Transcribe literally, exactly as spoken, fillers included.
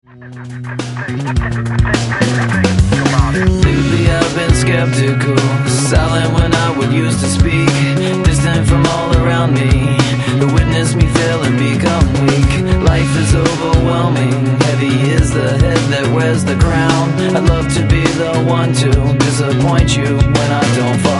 Lately I've been skeptical, silent when I would used to speak, distant from all around me, to witness me fail and become weak. Life is overwhelming, heavy is the head that wears the crown. I'd love to be the one to disappoint you when I don't fall